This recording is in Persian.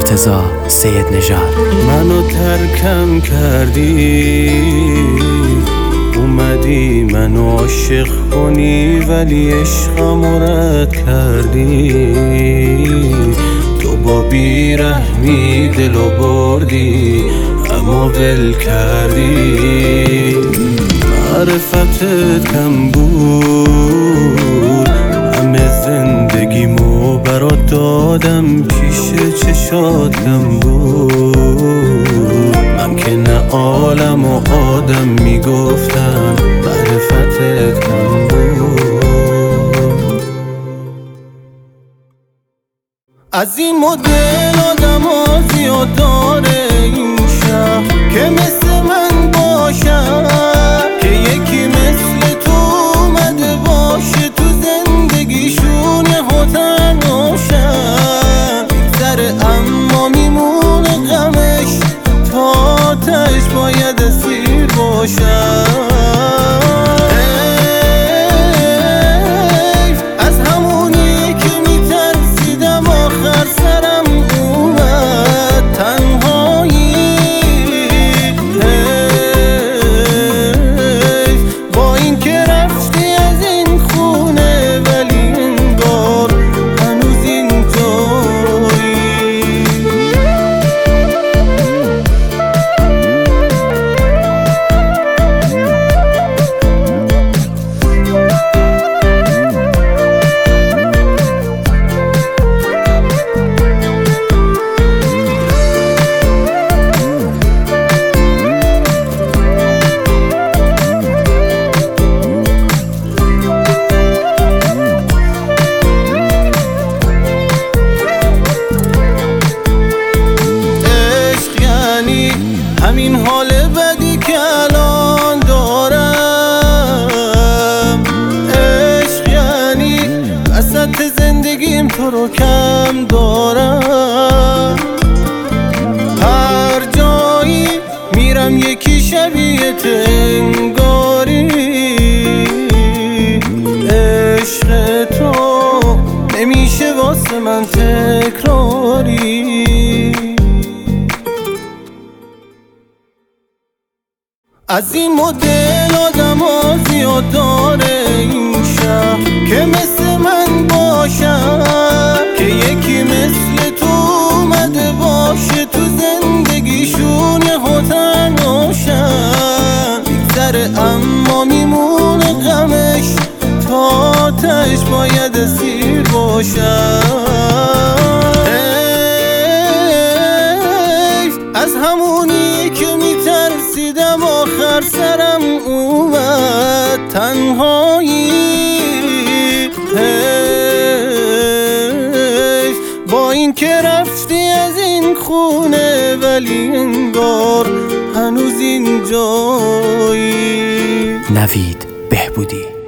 مرتضی سیدنژاد. منو ترکم کردی، اومدی منو عاشق کنی، ولی عشقمو رد کردی. تو با بیرحمی دلو بردی، اما ول کردی. معرفتت کم بود، همه زندگیمو برات دادم، پیش چشات کم بود. من که نه عالم و آدم میگفتم، معرفتت کم بود. از این مدل آدم ها زیاد داره این شهر، که مثل من باشن، که یکی مثل تو اومده باشه تو زندگیشون یهو تنهاشن. میگذره اما میمونه غمش، تا تهش باید اسیر باشن. همین حال بدی که الان دارم، عشق یعنی وسط زندگیم تو رو کم دارم. هر جایی میرم یکی شبیه تنگاری، عشق تو نمیشه واسه من تکراری. از این مدل آدم ها زیاد داره این شهر، که مثل من باشن، که یکی مثل تو اومده باشه تو زندگیشون یهو تنهاشن. میگذره اما میمونه غمش، تا تهش باید اسیر باشن. از همونی که میترسیدم آخر سرم اومد تنهایی. با این که رفتی از این خونه، ولی انگار هنوز اینجایی. نوید بهبودی.